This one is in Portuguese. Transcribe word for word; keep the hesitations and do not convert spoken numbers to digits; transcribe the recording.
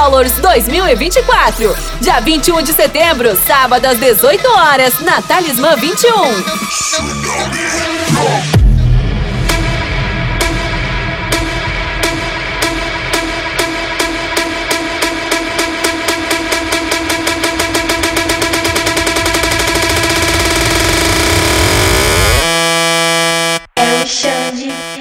Colors dois mil e vinte e quatro. Dia vinte e um de setembro, sábado às dezoito horas, na Talismã vinte e um. É o Xande.